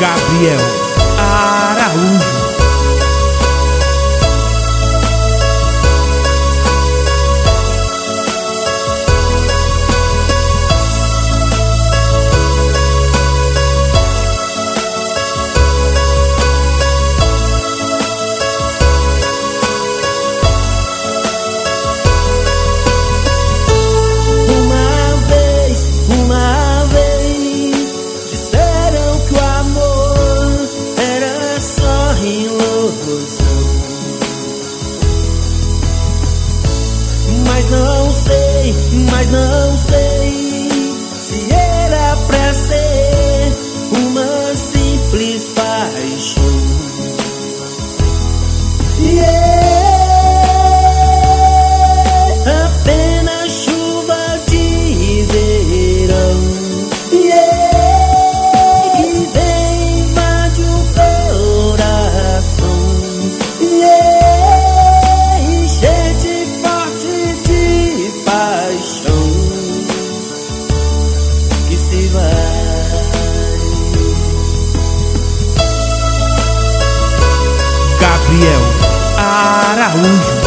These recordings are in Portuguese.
Gabriel Araújo. Mas não sei se era pra ser uma simples paixão. Apenas chuva de verão. Que vem invade o coração. Enchente forte de paixão que se vai. Gabriel Araújo.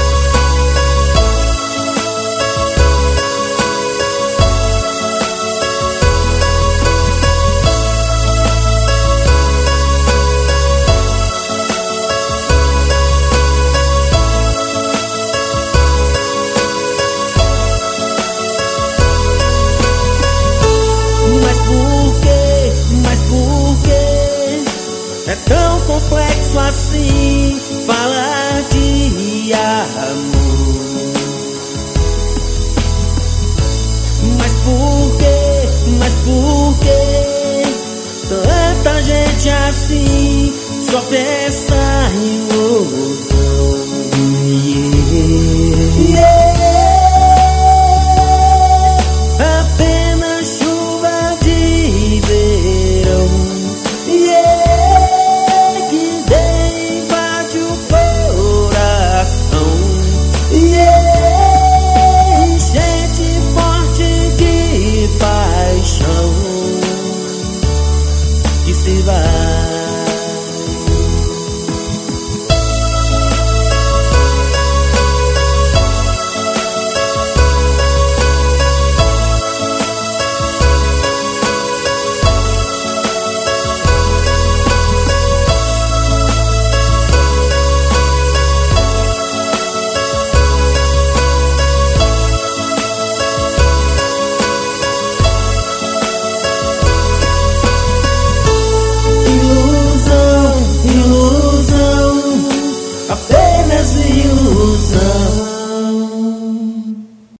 Mas por que é tão complexo assim falar de amor? Mas por que tanta gente assim só pensa em outro?